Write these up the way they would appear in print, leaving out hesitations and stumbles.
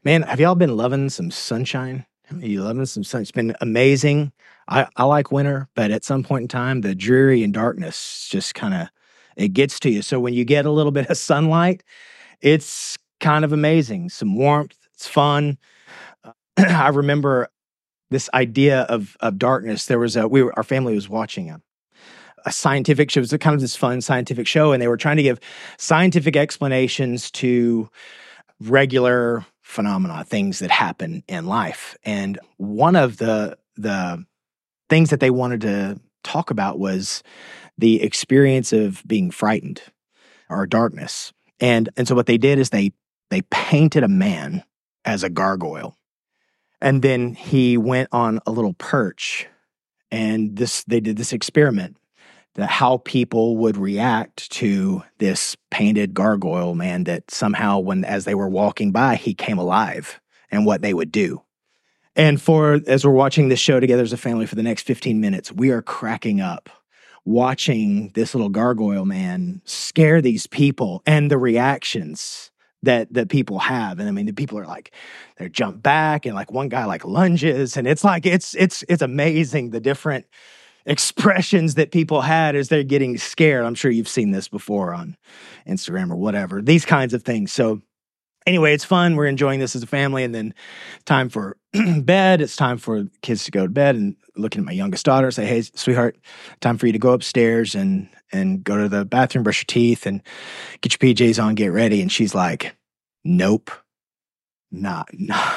Man, have y'all been loving some sunshine? Are you loving some sun? It's been amazing. I like winter, but at some point in time, the dreary and darkness just kind of it gets to you. So when you get a little bit of sunlight, it's kind of amazing. Some warmth, it's fun. I remember this idea of darkness. There was our family was watching a scientific show. It was a kind of this fun scientific show, and they were trying to give scientific explanations to regular phenomena, things that happen in life. And one of the things that they wanted to talk about was the experience of being frightened or darkness. And so what they did is they painted a man as a gargoyle. And then he went on a little perch, and they did this experiment that how people would react to this painted gargoyle man that somehow as they were walking by, he came alive, and what they would do. And as we're watching this show together as a family for the next 15 minutes, we are cracking up watching this little gargoyle man scare these people and the reactions that people have. And I mean, the people are like, they jump back, and like one guy like lunges, and it's like, it's amazing the different expressions that people had as they're getting scared. I'm sure you've seen this before on Instagram or whatever, these kinds of things. So anyway, it's fun. We're enjoying this as a family. And then time for bed. It's time for kids to go to bed, and looking at my youngest daughter, say, hey, sweetheart, time for you to go upstairs and go to the bathroom, brush your teeth, and get your PJs on, get ready. And she's like, nope, not.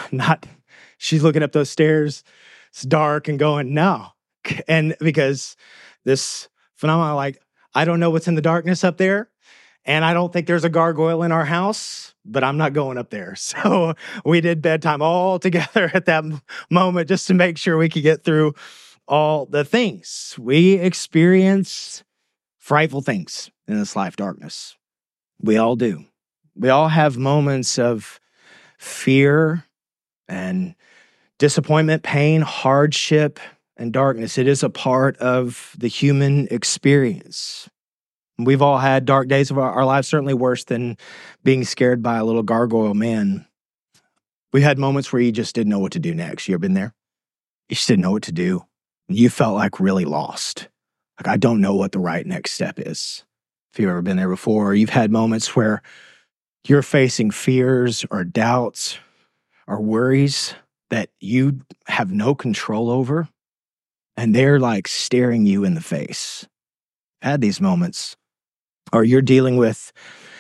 She's looking up those stairs. It's dark, and going, no. And because this phenomenon, like, I don't know what's in the darkness up there, and I don't think there's a gargoyle in our house, but I'm not going up there. So we did bedtime all together at that moment just to make sure we could get through all the things. We experience frightful things in this life, darkness. We all do. We all have moments of fear and disappointment, pain, hardship, and darkness. It is a part of the human experience. We've all had dark days of our lives, certainly worse than being scared by a little gargoyle man. We had moments where you just didn't know what to do next. You ever been there? You just didn't know what to do. You felt like really lost. Like, I don't know what the right next step is. If you've ever been there before, or you've had moments where you're facing fears or doubts or worries that you have no control over, and they're like staring you in the face. I've had these moments. Or you're dealing with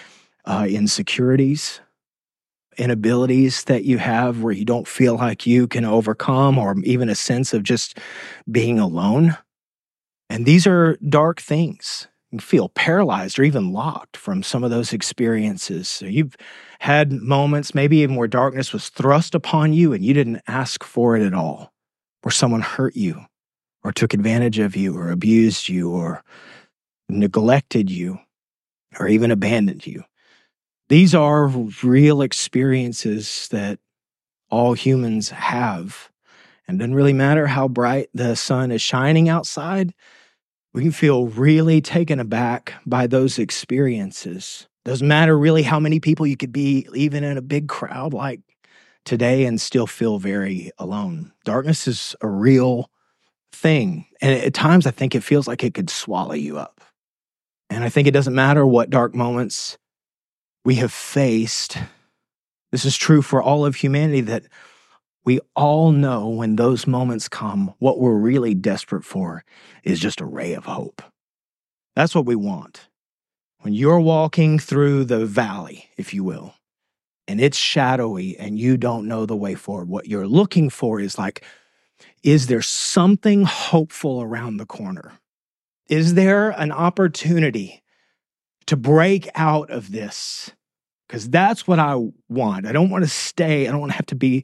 insecurities, inabilities that you have where you don't feel like you can overcome, or even a sense of just being alone. And these are dark things. You feel paralyzed or even locked from some of those experiences. So you've had moments, maybe even where darkness was thrust upon you and you didn't ask for it at all, where someone hurt you or took advantage of you or abused you or neglected you or even abandoned you. These are real experiences that all humans have. And it doesn't really matter how bright the sun is shining outside, we can feel really taken aback by those experiences. Doesn't matter really how many people you could be, even in a big crowd like today, and still feel very alone. Darkness is a real thing. And at times I think it feels like it could swallow you up. And I think it doesn't matter what dark moments we have faced. This is true for all of humanity, that we all know when those moments come, what we're really desperate for is just a ray of hope. That's what we want. When you're walking through the valley, if you will, and it's shadowy and you don't know the way forward, what you're looking for is like, is there something hopeful around the corner? Is there an opportunity to break out of this? Because that's what I want. I don't want to stay. I don't want to have to be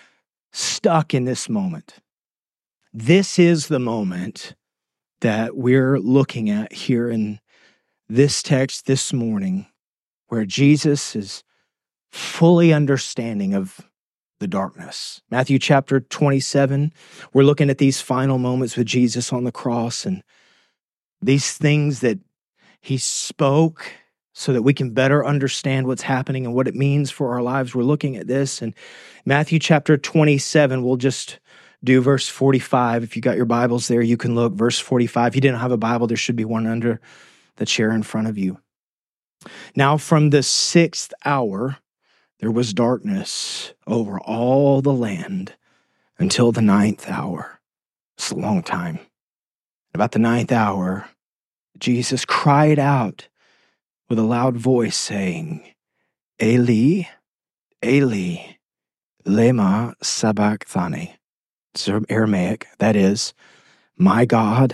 stuck in this moment. This is the moment that we're looking at here in this text this morning, where Jesus is fully understanding of the darkness. Matthew chapter 27, we're looking at these final moments with Jesus on the cross, and these things that he spoke so that we can better understand what's happening and what it means for our lives. We're looking at this in Matthew chapter 27. We'll just do verse 45. If you got your Bibles there, you can look. Verse 45. If you didn't have a Bible, there should be one under the chair in front of you. Now from the 6th hour, there was darkness over all the land until the 9th hour. It's a long time. About the 9th hour, Jesus cried out with a loud voice saying, Eli, Eli, lema sabachthani. It's Aramaic. That is, my God,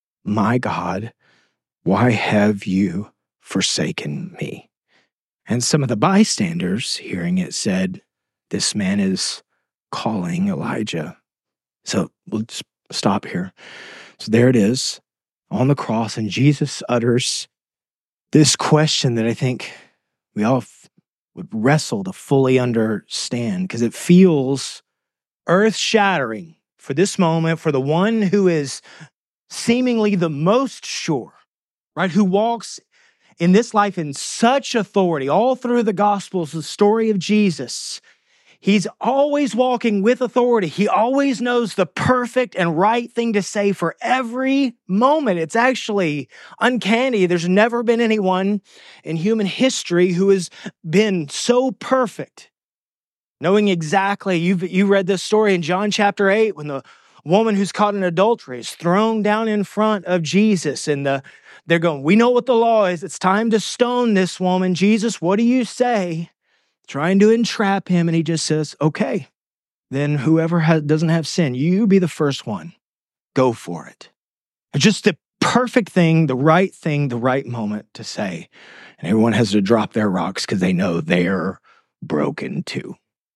why have you forsaken me? And some of the bystanders hearing it said, this man is calling Elijah. So we'll just stop here. So there it is on the cross, and Jesus utters this question that I think we all would wrestle to fully understand, because it feels earth-shattering for this moment, for the one who is seemingly the most sure, right? Who walks in this life in such authority. All through the Gospels, the story of Jesus, he's always walking with authority. He always knows the perfect and right thing to say for every moment. It's actually uncanny. There's never been anyone in human history who has been so perfect, knowing exactly. You read this story in John chapter 8 when the woman who's caught in adultery is thrown down in front of Jesus, and they're going, we know what the law is. It's time to stone this woman. Jesus, what do you say? Trying to entrap him, and he just says, okay, then whoever doesn't have sin, you be the first one. Go for it. It's just the perfect thing, the right moment to say. And everyone has to drop their rocks because they know they're broken too.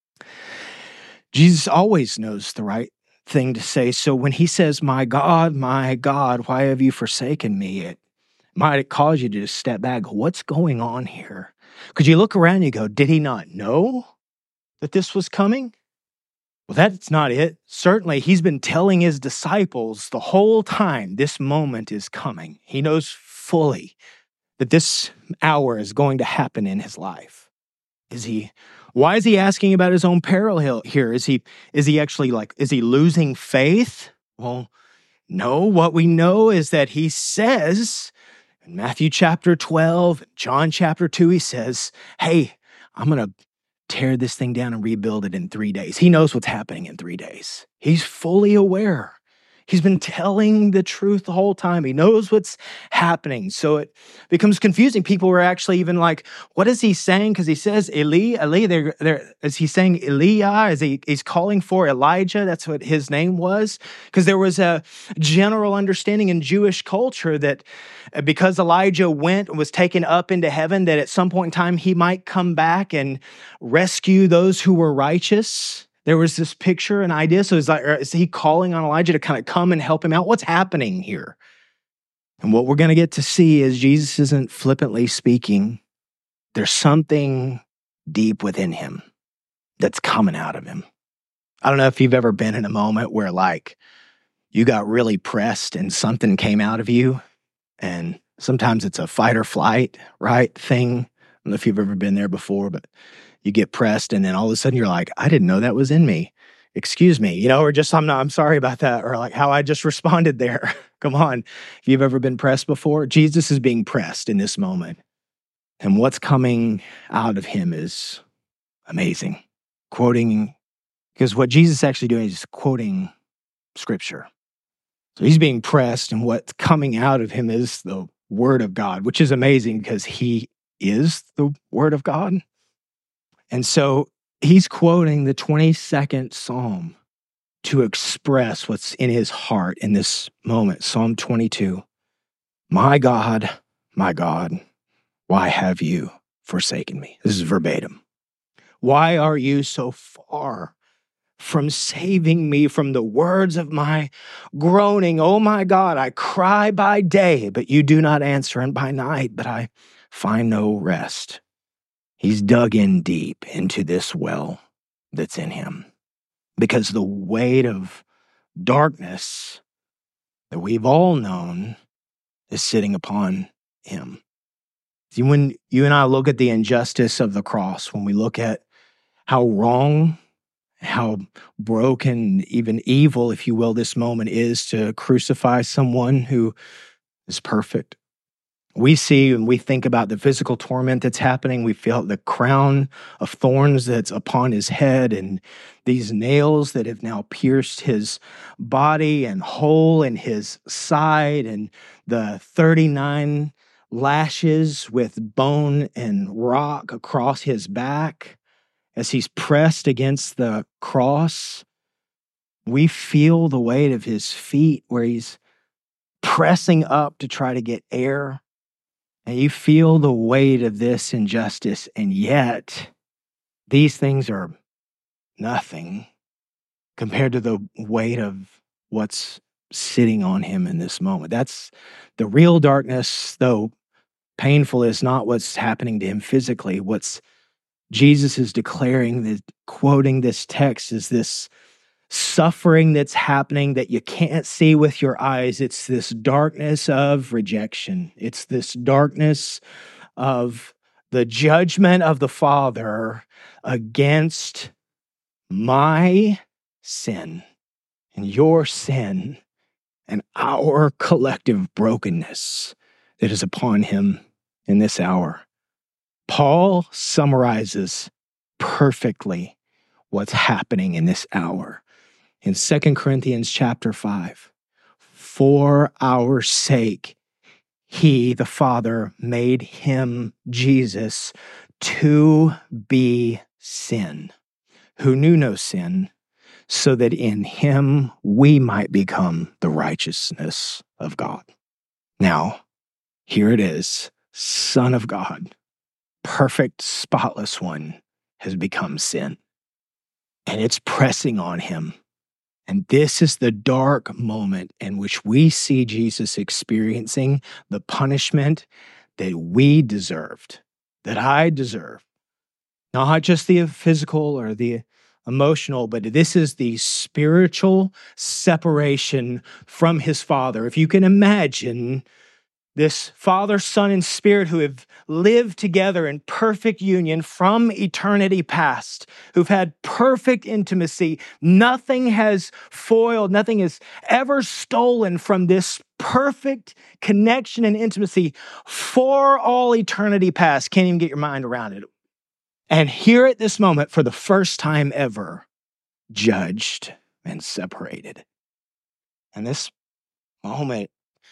Jesus always knows the right thing to say. So when he says, my God, why have you forsaken me? It might cause you to just step back. What's going on here? Because you look around and you go, did he not know that this was coming? Well, that's not it. Certainly, he's been telling his disciples the whole time this moment is coming. He knows fully that this hour is going to happen in his life. Why is he asking about his own peril here? Is he losing faith? Well, no. What we know is that he says in Matthew chapter 12, John chapter 2, he says, hey, I'm going to tear this thing down and rebuild it in 3 days. He knows what's happening in 3 days. He's fully aware. He's been telling the truth the whole time. He knows what's happening. So it becomes confusing. People were actually even like, what is he saying? Because he says, Eli, is he saying Elijah? He's calling for Elijah? That's what his name was. Because there was a general understanding in Jewish culture that because Elijah was taken up into heaven, that at some point in time he might come back and rescue those who were righteous. There was this picture, an idea. So is he calling on Elijah to kind of come and help him out? What's happening here? And what we're going to get to see is Jesus isn't flippantly speaking. There's something deep within him that's coming out of him. I don't know if you've ever been in a moment where like you got really pressed and something came out of you. And sometimes it's a fight or flight, right, thing. I don't know if you've ever been there before, but you get pressed and then all of a sudden you're like, I didn't know that was in me. Excuse me, or just, I'm sorry about that. Or like how I just responded there. Come on. If you've ever been pressed before, Jesus is being pressed in this moment. And what's coming out of him is amazing. Because what Jesus is actually doing is quoting scripture. So he's being pressed, and what's coming out of him is the word of God, which is amazing because he is the word of God. And so he's quoting the 22nd Psalm to express what's in his heart in this moment. Psalm 22. My God, why have you forsaken me? This is verbatim. Why are you so far from saving me from the words of my groaning? Oh my God, I cry by day, but you do not answer, and by night, but I find no rest. He's dug in deep into this well that's in him because the weight of darkness that we've all known is sitting upon him. See, when you and I look at the injustice of the cross, when we look at how wrong, how broken, even evil, if you will, this moment is to crucify someone who is perfect. We see and we think about the physical torment that's happening. We feel the crown of thorns that's upon his head and these nails that have now pierced his body and hole in his side and the 39 lashes with bone and rock across his back as he's pressed against the cross. We feel the weight of his feet where he's pressing up to try to get air. And you feel the weight of this injustice, and yet these things are nothing compared to the weight of what's sitting on him in this moment. That's the real darkness, though painful, is not what's happening to him physically. What's Jesus is declaring, quoting this text, is this suffering that's happening that you can't see with your eyes. It's this darkness of rejection. It's this darkness of the judgment of the Father against my sin and your sin and our collective brokenness that is upon him in this hour. Paul summarizes perfectly what's happening in this hour. In 2 Corinthians chapter 5, for our sake, he, the Father, made him, Jesus, to be sin, who knew no sin, so that in him we might become the righteousness of God. Now, here it is, Son of God, perfect, spotless one, has become sin. And it's pressing on him. And this is the dark moment in which we see Jesus experiencing the punishment that we deserved, that I deserve. Not just the physical or the emotional, but this is the spiritual separation from his Father. If you can imagine this Father, Son, and Spirit who have lived together in perfect union from eternity past, who've had perfect intimacy. Nothing has foiled, nothing has ever stolen from this perfect connection and intimacy for all eternity past. Can't even get your mind around it. And here at this moment, for the first time ever, judged and separated. And this moment,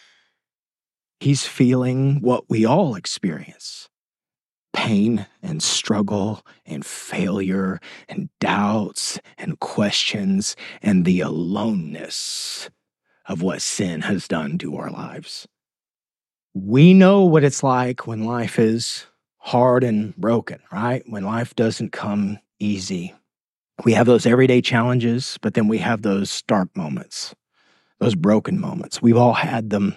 he's feeling what we all experience: pain and struggle and failure and doubts and questions and the aloneness of what sin has done to our lives. We know what it's like when life is hard and broken, right? When life doesn't come easy. We have those everyday challenges, but then we have those dark moments, those broken moments. We've all had them.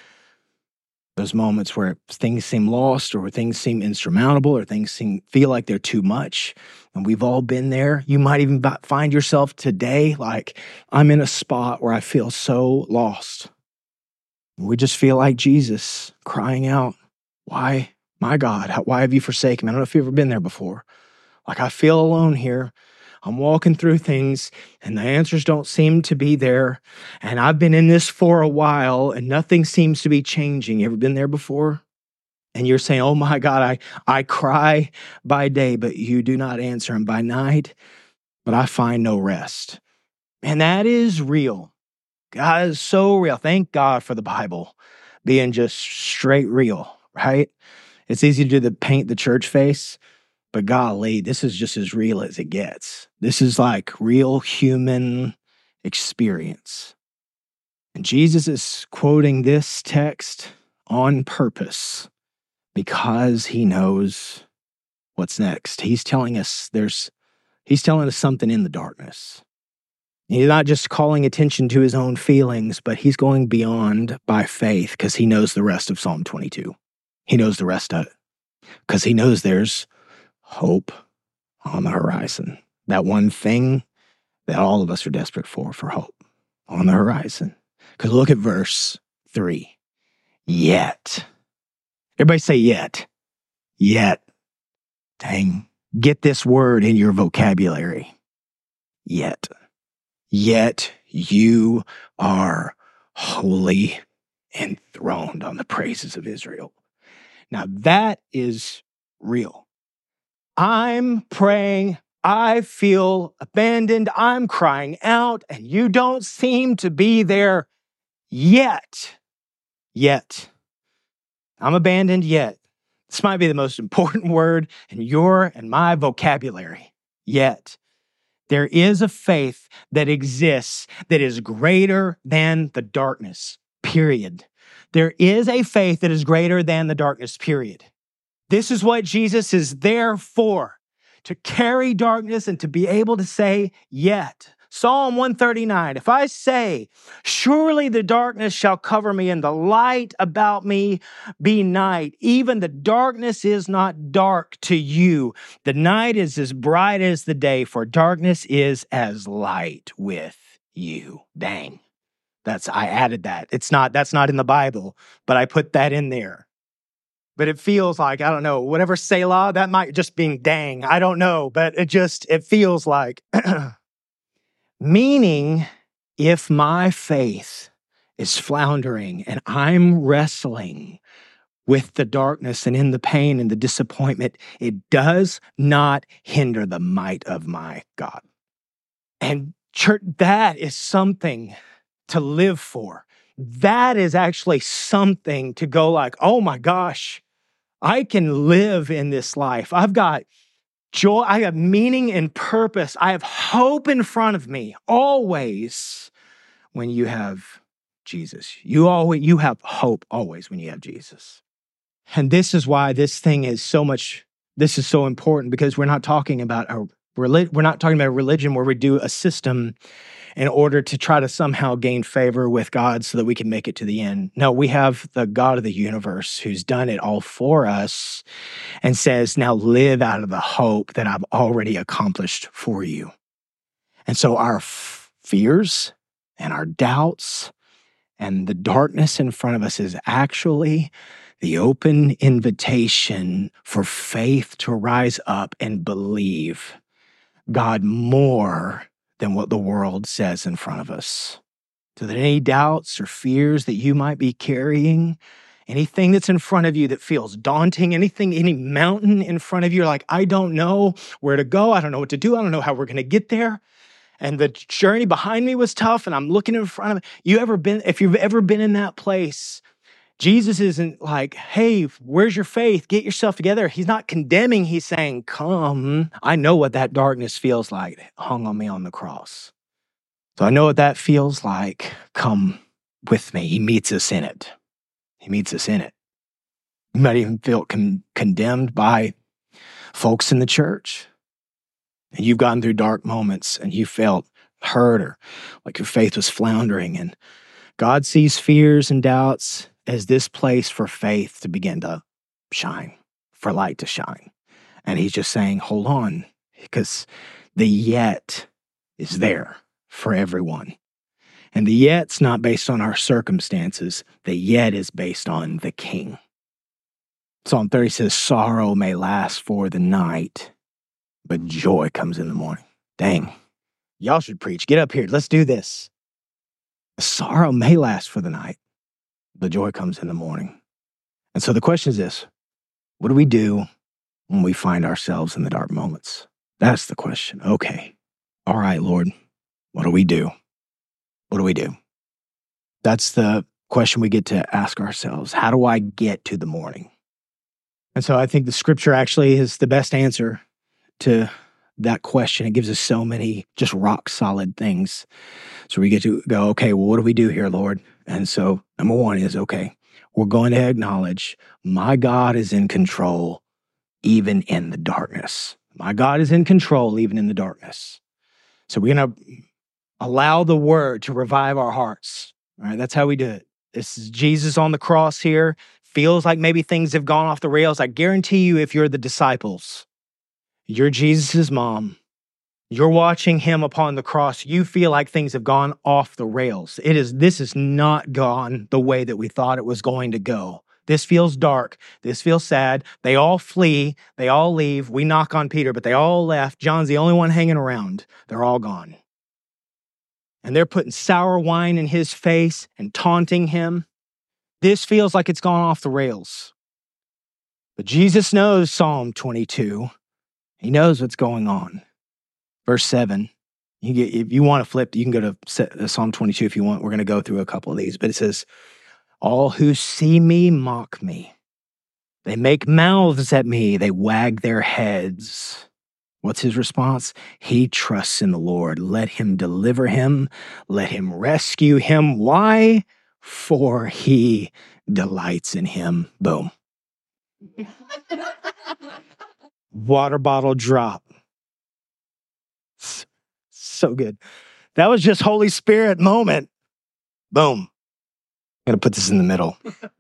Those moments where things seem lost or things seem insurmountable or things feel like they're too much. And we've all been there. You might even find yourself today like, I'm in a spot where I feel so lost. We just feel like Jesus crying out, why, my God, why have you forsaken me? I don't know if you've ever been there before. Like, I feel alone here. I'm walking through things and the answers don't seem to be there. And I've been in this for a while and nothing seems to be changing. You ever been there before? And you're saying, oh my God, I cry by day, but you do not answer. And by night, but I find no rest. And that is real. God is so real. Thank God for the Bible being just straight real, right? It's easy to do paint the church face. But golly, this is just as real as it gets. This is like real human experience. And Jesus is quoting this text on purpose because he knows what's next. He's telling us something in the darkness. He's not just calling attention to his own feelings, but he's going beyond by faith because he knows the rest of Psalm 22. He knows the rest of it because he knows there's hope on the horizon. That one thing that all of us are desperate for hope on the horizon. Because look at verse 3. Yet. Everybody say yet. Yet. Dang. Get this word in your vocabulary. Yet. Yet you are holy, enthroned on the praises of Israel. Now that is real. I'm praying. I feel abandoned. I'm crying out, and you don't seem to be there yet. Yet. I'm abandoned yet. This might be the most important word in your and my vocabulary. Yet. There is a faith that exists that is greater than the darkness, period. There is a faith that is greater than the darkness, period. This is what Jesus is there for, to carry darkness and to be able to say, yet. Psalm 139, if I say, surely the darkness shall cover me and the light about me be night, even the darkness is not dark to you. The night is as bright as the day, for darkness is as light with you. Dang. I added that. That's not in the Bible, but I put that in there. But it feels like, I don't know, whatever Selah, that might just be dang. I don't know, but it feels like, meaning if my faith is floundering and I'm wrestling with the darkness and in the pain and the disappointment, it does not hinder the might of my God. And church, that is something to live for. That is actually something to go like, oh my gosh, I can live in this life. I've got joy. I have meaning and purpose. I have hope in front of me always when you have Jesus. You have hope always when you have Jesus. And this is why this is so important, because we're not talking about a religion where we do a system in order to try to somehow gain favor with God so that we can make it to the end. No, we have the God of the universe who's done it all for us and says, now live out of the hope that I've already accomplished for you. And so our fears and our doubts and the darkness in front of us is actually the open invitation for faith to rise up and believe God more than what the world says in front of us. So that any doubts or fears that you might be carrying, anything that's in front of you that feels daunting, any mountain in front of you, like, I don't know where to go. I don't know what to do. I don't know how we're going to get there. And the journey behind me was tough, and I'm looking in front of me. If you've ever been in that place, Jesus isn't like, hey, where's your faith? Get yourself together. He's not condemning. He's saying, come. I know what that darkness feels like. It hung on me on the cross. So I know what that feels like. Come with me. He meets us in it. He meets us in it. You might even feel condemned by folks in the church. And you've gone through dark moments and you felt hurt or like your faith was floundering. And God sees fears and doubts as this place for faith to begin to shine, for light to shine. And he's just saying, hold on, because the yet is there for everyone. And the yet's not based on our circumstances. The yet is based on the King. Psalm 30 says, sorrow may last for the night, but joy comes in the morning. Dang, y'all should preach. Get up here. Let's do this. Sorrow may last for the night, but joy comes in the morning. And so the question is this: what do we do when we find ourselves in the dark moments? That's the question. Okay. All right, Lord, what do we do? What do we do? That's the question we get to ask ourselves. How do I get to the morning? And so I think the scripture actually is the best answer to that question. It gives us so many just rock solid things. So we get to go, okay, well, what do we do here, Lord? And so number one is, okay, we're going to acknowledge my God is in control even in the darkness. My God is in control even in the darkness. So we're going to allow the word to revive our hearts. All right, that's how we do it. This is Jesus on the cross here. Feels like maybe things have gone off the rails. I guarantee you, if you're the disciples, you're Jesus' mom, you're watching him upon the cross, you feel like things have gone off the rails. This has not gone the way that we thought it was going to go. This feels dark. This feels sad. They all flee. They all leave. We knock on Peter, but they all left. John's the only one hanging around. They're all gone. And they're putting sour wine in his face and taunting him. This feels like it's gone off the rails. But Jesus knows Psalm 22. He knows what's going on. Verse 7. If you want to flip, you can go to Psalm 22 if you want. We're going to go through a couple of these. But it says, all who see me mock me. They make mouths at me. They wag their heads. What's his response? He trusts in the Lord. Let him deliver him. Let him rescue him. Why? For he delights in him. Boom. Water bottle drop. So good. That was just Holy Spirit moment. Boom. I'm going to put this in the middle.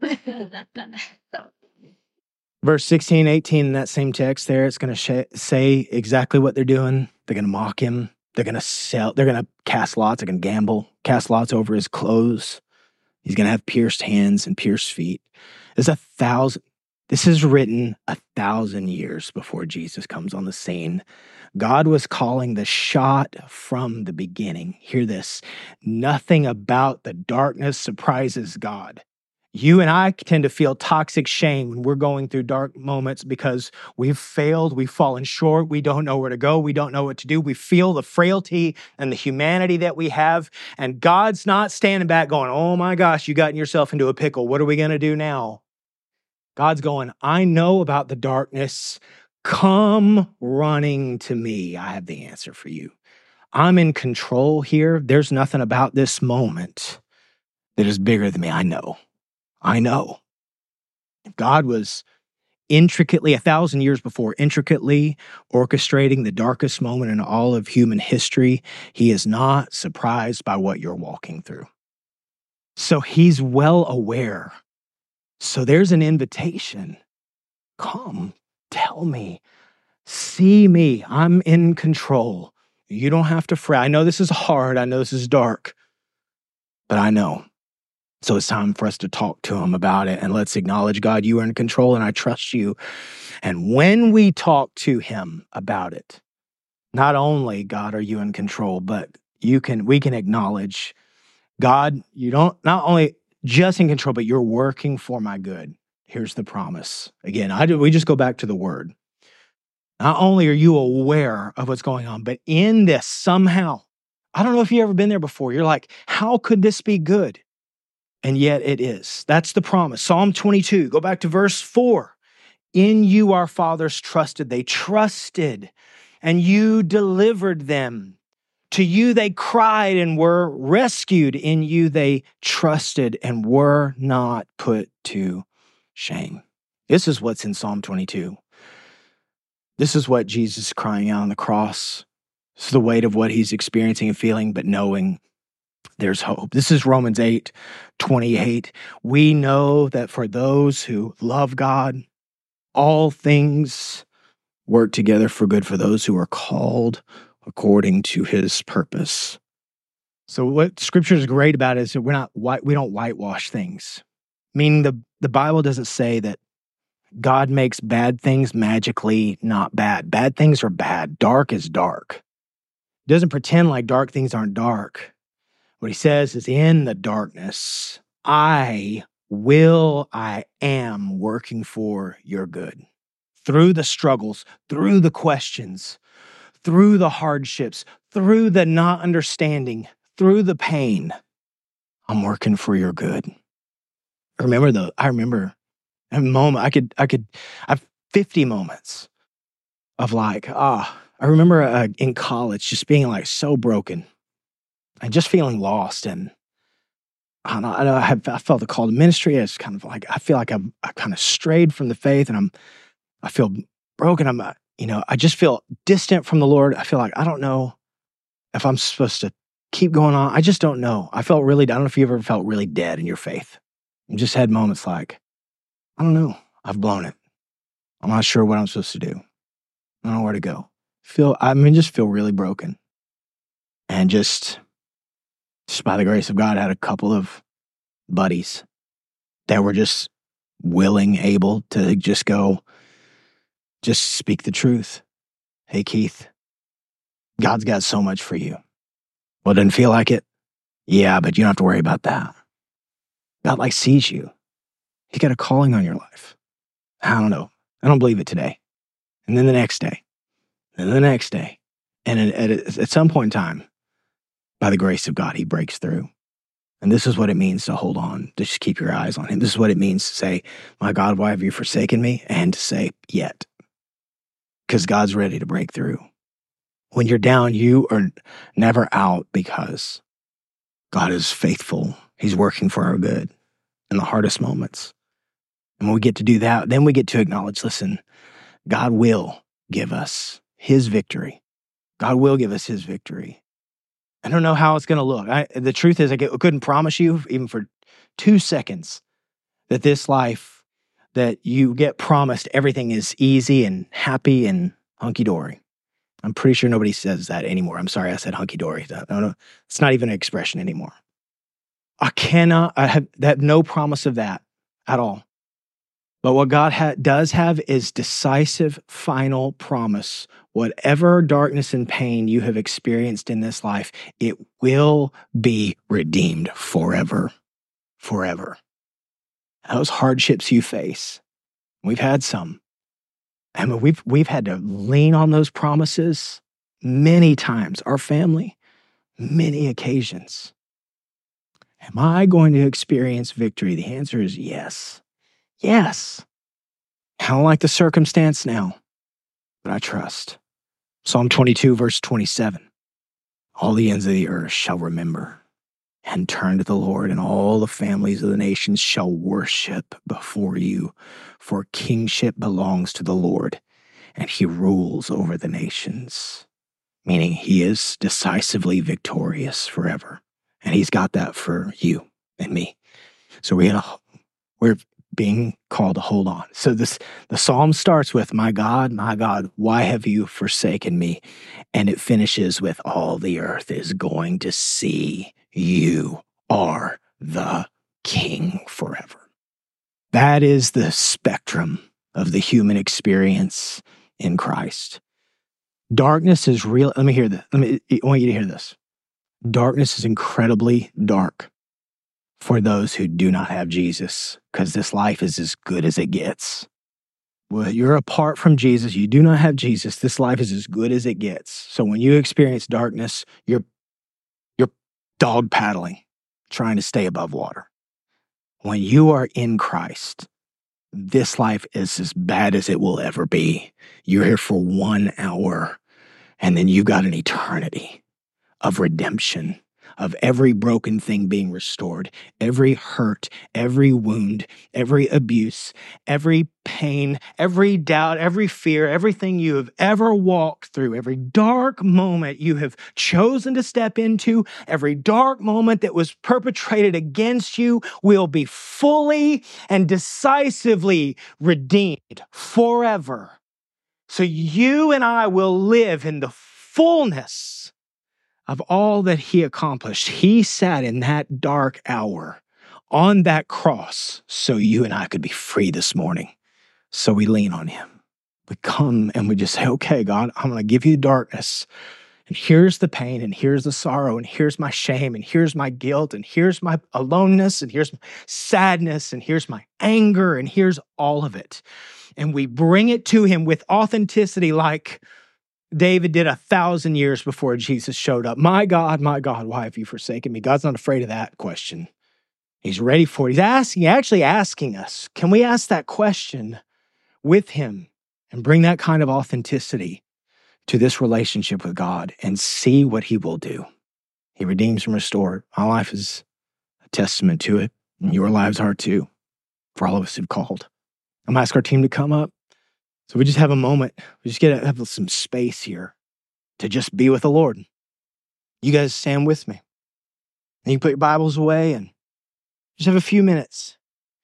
Verse 16, 18, in that same text there, it's going to say exactly what they're doing. They're going to mock him. They're going to cast lots. They're going to gamble, cast lots over his clothes. He's going to have pierced hands and pierced feet. This is written 1,000 years before Jesus comes on the scene. God was calling the shot from the beginning. Hear this. Nothing about the darkness surprises God. You and I tend to feel toxic shame when we're going through dark moments because we've failed, we've fallen short, we don't know where to go, we don't know what to do. We feel the frailty and the humanity that we have, and God's not standing back going, oh my gosh, you gotten yourself into a pickle. What are we going to do now? God's going, I know about the darkness. Come running to me. I have the answer for you. I'm in control here. There's nothing about this moment that is bigger than me. I know. God was intricately, 1,000 years before, intricately orchestrating the darkest moment in all of human history. He is not surprised by what you're walking through. So he's well aware. So there's an invitation. Come, tell me, see me. I'm in control. You don't have to fret. I know this is hard. I know this is dark, but I know. So it's time for us to talk to him about it, and let's acknowledge, God, you are in control and I trust you. And when we talk to him about it, not only, God, are you in control, but we can acknowledge, God, you don't not only just in control, but you're working for my good. Here's the promise. Again, we just go back to the word. Not only are you aware of what's going on, but in this somehow, I don't know if you've ever been there before. You're like, how could this be good? And yet it is. That's the promise. Psalm 22, go back to verse 4. In you our fathers trusted. They trusted, and you delivered them. To you they cried and were rescued. In you they trusted and were not put to shame. This is what's in Psalm 22. This is what Jesus is crying out on the cross. This is the weight of what he's experiencing and feeling, but knowing there's hope. This is Romans 8:28. We know that for those who love God, all things work together for good for those who are called according to his purpose. So what Scripture is great about is that we don't whitewash things. Meaning the Bible doesn't say that God makes bad things magically not bad. Bad things are bad. Dark is dark. It doesn't pretend like dark things aren't dark. What he says is, in the darkness, I am working for your good. Through the struggles, through the questions, through the hardships, through the not understanding, through the pain, I'm working for your good. I remember a moment, I have 50 moments of I remember in college just being like so broken and just feeling lost. And I felt the call to ministry. It's kind of like, I feel like I kind of strayed from the faith, and I feel broken. I just feel distant from the Lord. I feel like, I don't know if I'm supposed to keep going on. I just don't know. I don't know if you ever felt really dead in your faith. You just had moments like, I don't know. I've blown it. I'm not sure what I'm supposed to do. I don't know where to go. Just feel really broken. And just by the grace of God, I had a couple of buddies that were just willing, able to just speak the truth. Hey, Keith, God's got so much for you. Well, it doesn't feel like it. Yeah, but you don't have to worry about that. God sees you. He's got a calling on your life. I don't know. I don't believe it today. And then the next day, and the next day. And at some point in time, by the grace of God, he breaks through. And this is what it means to hold on, to just keep your eyes on him. This is what it means to say, my God, why have you forsaken me? And to say, yet. Because God's ready to break through. When you're down, you are never out because God is faithful. He's working for our good in the hardest moments. And when we get to do that, then we get to acknowledge, listen, God will give us his victory. God will give us his victory. I don't know how it's going to look. The truth is, I couldn't promise you, even for 2 seconds, that this life, that you get promised everything is easy and happy and hunky-dory. I'm pretty sure nobody says that anymore. I'm sorry I said hunky-dory. No, it's not even an expression anymore. I have no promise of that at all. But what God does have is decisive, final promise. Whatever darkness and pain you have experienced in this life, it will be redeemed forever. Forever. Those hardships you face, we've had some. I mean, we've had to lean on those promises many times. Our family, many occasions. Am I going to experience victory? The answer is yes. Yes. I don't like the circumstance now, but I trust. Psalm 22, verse 27. All the ends of the earth shall remember and turn to the Lord, and all the families of the nations shall worship before you. For kingship belongs to the Lord, and he rules over the nations. Meaning he is decisively victorious forever. And he's got that for you and me. So we're being called to hold on. So the psalm starts with, my God, why have you forsaken me? And it finishes with, all the earth is going to see you are the King forever. That is the spectrum of the human experience in Christ. Darkness is real. Let me hear this. I want you to hear this. Darkness is incredibly dark for those who do not have Jesus, because this life is as good as it gets. Well, you're apart from Jesus. You do not have Jesus. This life is as good as it gets. So when you experience darkness, you're dog paddling, trying to stay above water. When you are in Christ, this life is as bad as it will ever be. You're here for 1 hour, and then you got an eternity of redemption, of every broken thing being restored, every hurt, every wound, every abuse, every pain, every doubt, every fear, everything you have ever walked through, every dark moment you have chosen to step into, every dark moment that was perpetrated against you will be fully and decisively redeemed forever. So you and I will live in the fullness of all that he accomplished. He sat in that dark hour on that cross so you and I could be free this morning. So we lean on him. We come and we just say, okay, God, I'm going to give you darkness. And here's the pain, and here's the sorrow, and here's my shame, and here's my guilt, and here's my aloneness, and here's my sadness, and here's my anger, and here's all of it. And we bring it to him with authenticity, like David did 1,000 years before Jesus showed up. My God, why have you forsaken me? God's not afraid of that question. He's ready for it. He's actually asking us, can we ask that question with him and bring that kind of authenticity to this relationship with God and see what he will do? He redeems and restores. My life is a testament to it, and your lives are too, for all of us who've called. I'm going to ask our team to come up. So we just have a moment. We just get to have some space here to just be with the Lord. You guys stand with me. And you can put your Bibles away and just have a few minutes.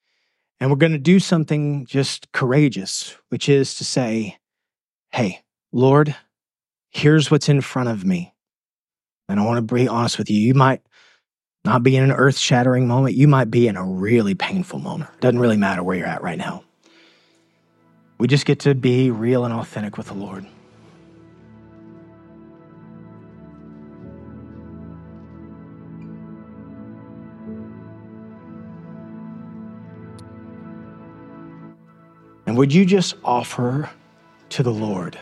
And we're going to do something just courageous, which is to say, hey, Lord, here's what's in front of me. And I want to be honest with you. You might not be in an earth-shattering moment. You might be in a really painful moment. Doesn't really matter where you're at right now. We just get to be real and authentic with the Lord. And would you just offer to the Lord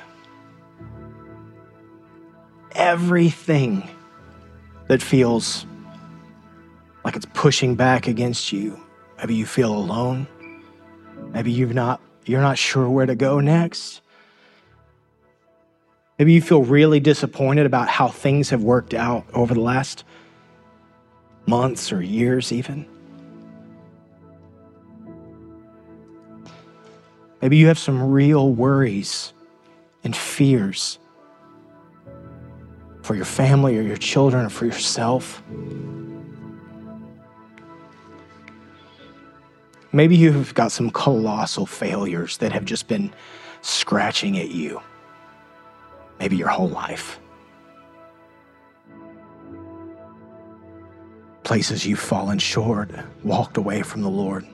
everything that feels like it's pushing back against you? Maybe you feel alone. Maybe you're not sure where to go next. Maybe you feel really disappointed about how things have worked out over the last months or years even. Maybe you have some real worries and fears for your family or your children or for yourself. Maybe you've got some colossal failures that have just been scratching at you, maybe your whole life. Places you've fallen short, walked away from the Lord.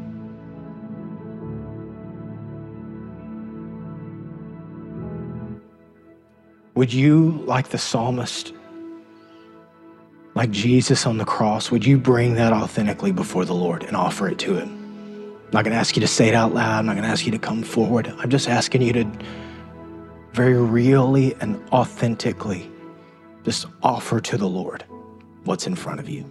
Would you, like the psalmist, like Jesus on the cross, would you bring that authentically before the Lord and offer it to Him? I'm not going to ask you to say it out loud. I'm not going to ask you to come forward. I'm just asking you to very really and authentically just offer to the Lord what's in front of you.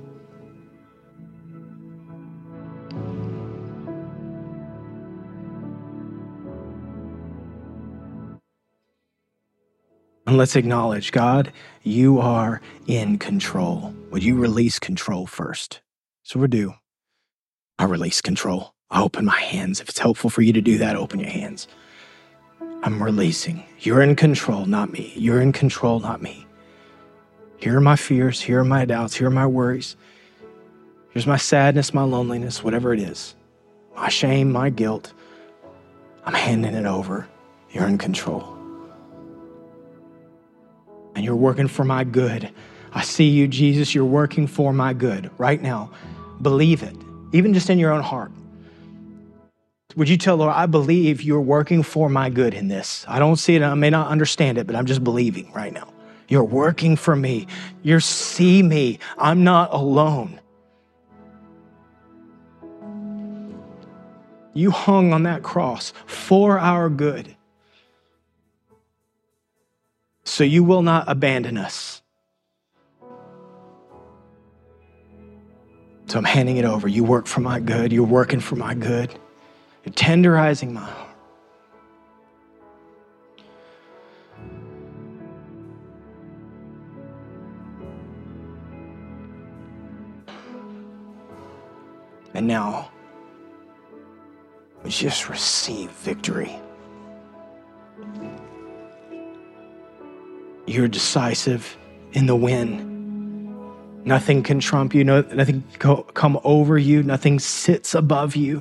And let's acknowledge, God, you are in control. Would you release control first? So we do. I release control. I open my hands. If it's helpful for you to do that, open your hands. I'm releasing. You're in control, not me. You're in control, not me. Here are my fears. Here are my doubts. Here are my worries. Here's my sadness, my loneliness, whatever it is. My shame, my guilt. I'm handing it over. You're in control. And you're working for my good. I see you, Jesus. You're working for my good right now. Believe it, even just in your own heart. Would you tell Lord, I believe you're working for my good in this. I don't see it. I may not understand it, but I'm just believing right now. You're working for me. You see me. I'm not alone. You hung on that cross for our good. So you will not abandon us. So I'm handing it over. You work for my good. You're working for my good. You're tenderizing my heart. And now, we just receive victory. You're decisive in the win. Nothing can trump you. Nothing can come over you. Nothing sits above you.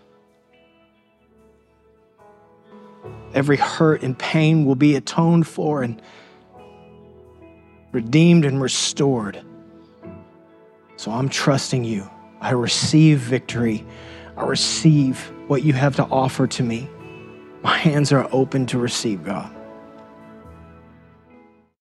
Every hurt and pain will be atoned for and redeemed and restored. So I'm trusting you. I receive victory. I receive what you have to offer to me. My hands are open to receive, God.